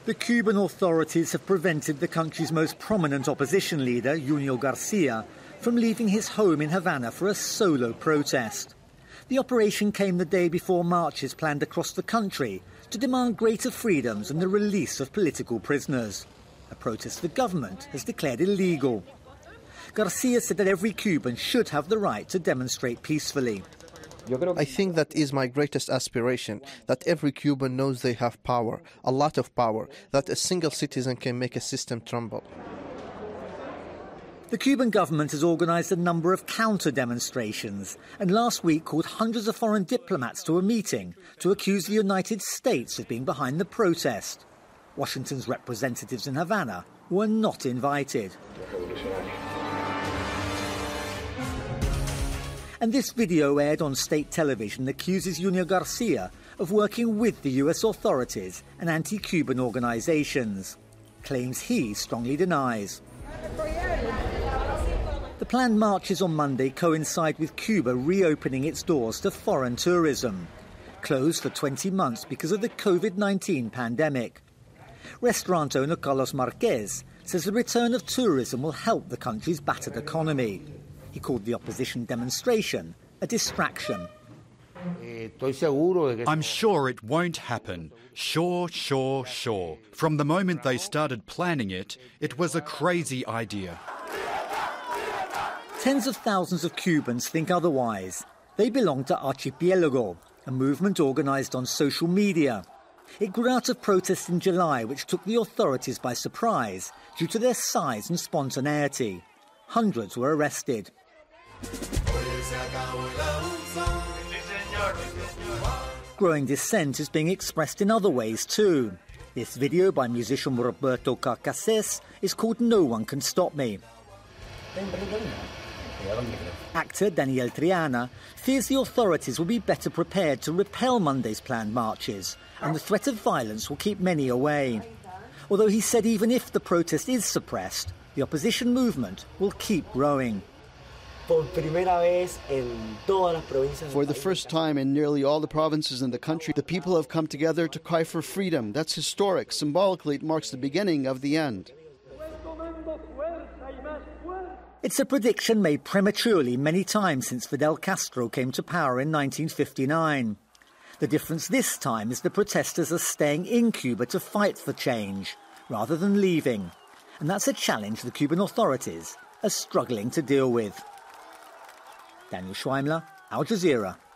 The Cuban authorities have prevented the country's most prominent opposition leader, Junio Garcia, from leaving his home in Havana for a solo protest. The operation came the day before marches planned across the country to demand greater freedoms and the release of political prisoners, a protest the government has declared illegal. Garcia said that every Cuban should have the right to demonstrate peacefully. I think that is my greatest aspiration, that every Cuban knows they have power, a lot of power, that a single citizen can make a system tremble. The Cuban government has organised a number of counter-demonstrations and last week called hundreds of foreign diplomats to a meeting to accuse the United States of being behind the protest. Washington's representatives in Havana were not invited. And this video aired on state television accuses Junio Garcia of working with the US authorities and anti-Cuban organisations, claims he strongly denies. The planned marches on Monday coincide with Cuba reopening its doors to foreign tourism, closed for 20 months because of the COVID-19 pandemic. Restaurant owner Carlos Marquez says the return of tourism will help the country's battered economy. He called the opposition demonstration a distraction. I'm sure it won't happen. Sure. From the moment they started planning it, it was a crazy idea. Tens of thousands of Cubans think otherwise. They belong to Archipiélago, a movement organised on social media. It grew out of protests in July, which took the authorities by surprise due to their size and spontaneity. Hundreds were arrested. Growing dissent is being expressed in other ways too. This video by musician Roberto Carcassés is called No One Can Stop Me. Actor Daniel Triana fears the authorities will be better prepared to repel Monday's planned marches, and the threat of violence will keep many away. Although he said even if the protest is suppressed, the opposition movement will keep growing. For the first time in nearly all the provinces in the country, the people have come together to cry for freedom. That's historic. Symbolically, it marks the beginning of the end. It's a prediction made prematurely many times since Fidel Castro came to power in 1959. The difference this time is the protesters are staying in Cuba to fight for change, rather than leaving. And that's a challenge the Cuban authorities are struggling to deal with. Daniel Schweimler, Al Jazeera.